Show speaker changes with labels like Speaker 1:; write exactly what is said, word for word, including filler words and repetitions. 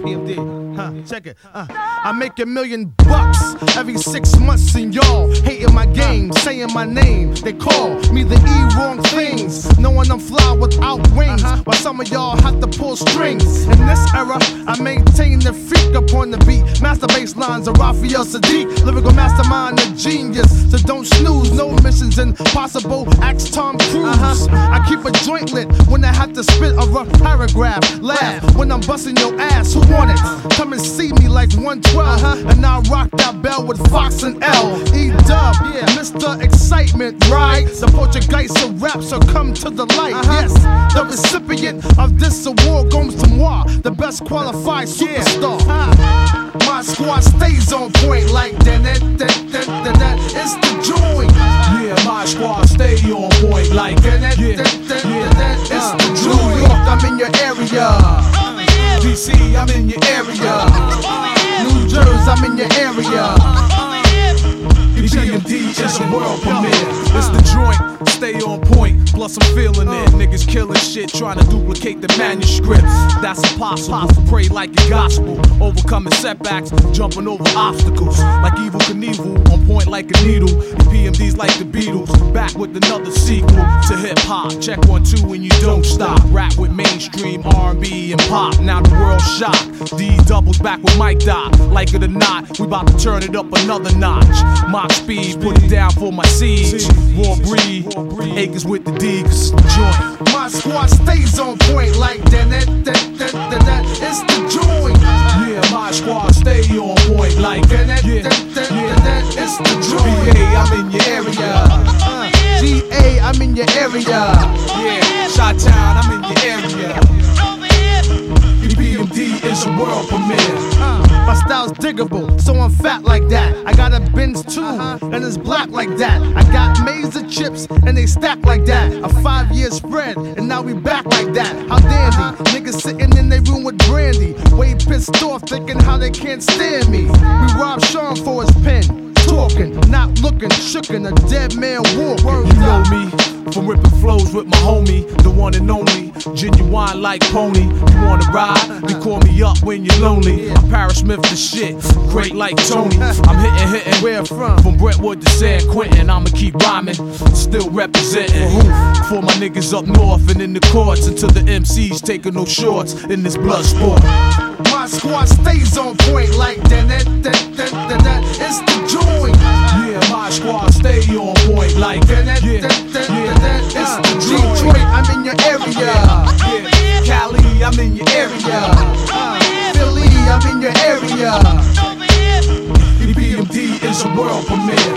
Speaker 1: P M D, huh, check it, uh. I make a million bucks every six months and y'all hating my game, saying my name. They call me the E wrong things, knowing I'm fly without wings, while some of y'all have to pull strings. In this era, I maintain the freak upon the beat. Master bass lines of Raphael Sadiq, lyrical mastermind, a genius. So don't snooze, no missions impossible. Ask Tom Cruise. I keep a joint lit when I have to spit a rough paragraph. Laugh when I'm busting your ass. Who want it? Come and see me like one twelve, and I rock that bell with Fox and L. E-Dub, yeah, Mister Excitement, right? The Portuguese of rap, so come to the light. Yes, the recipient of this award goes to moi, the best qualified superstar. My squad stays on point like that, that, that, that, that. It's the joint.
Speaker 2: Yeah, my squad stay on point like
Speaker 1: that, that, that, that, that. It's the joint. New York, I'm in your area.
Speaker 2: D C, I'm in your area.
Speaker 1: New Jersey, I'm in your area.
Speaker 2: P M D is a world premiere. It's the joint, stay on point. Plus I'm feeling it. Niggas killing shit, trying to duplicate the manuscripts. That's impossible. Pray like your gospel. Overcoming setbacks, jumping over obstacles. Like Evel Knievel, on point like a needle. The P M Ds like the Beatles. Back with another sequel to hip hop. Check one, two, and you don't stop. Rap with mainstream R and B and pop. Now the world shocked. D doubles back with Mike Dot. Like it or not, we about to turn it up another notch. Mach speed, put it down for my siege. Raw breed, acres with the D, cause it's the joint.
Speaker 1: My squad stays on point like that, that, that, that, that, that. It's the joint.
Speaker 2: Yeah, my squad stay on point like
Speaker 1: that, that,
Speaker 2: yeah,
Speaker 1: that, that, that, that. It's the joint.
Speaker 2: G A, I'm in your area.
Speaker 1: Uh, G A, I'm in your area.
Speaker 2: Yeah, Chi-Town, I'm in your area. P M D is a world premiere.
Speaker 1: Uh, my style's diggable, so I'm fat like that. I got a Benz too, and it's black like that. I got Mesa chips, and they stack like that. A five-year spread, and now we back like that. How dandy, niggas sitting in their room with brandy. Way pissed off, thinking how they can't stand me. We robbed Sean for his pen. Talking, not looking, shookin', a dead man walk.
Speaker 2: You know me, from ripping flows with my homie, the one and only, genuine like Pony. You wanna ride? Then call me up when you're lonely. I'm Paris Smith the shit, great like Tony. I'm hitting, hitting,
Speaker 1: where from?
Speaker 2: From Brentwood to San Quentin. I'ma keep rhyming, still representing. For my niggas up north and in the courts, until the M Cs taking no shorts in this blood sport.
Speaker 1: My squad stays on point like that, that, that, that, that, that. It's the joint.
Speaker 2: Yeah, my squad stay on point like
Speaker 1: that, that,
Speaker 2: yeah,
Speaker 1: that, that,
Speaker 2: yeah,
Speaker 1: that. It's the joint. Detroit, I'm in your area.
Speaker 2: Yeah, Cali, I'm in your area.
Speaker 1: Uh, Philly, I'm in your area.
Speaker 2: P M D is a world premiere.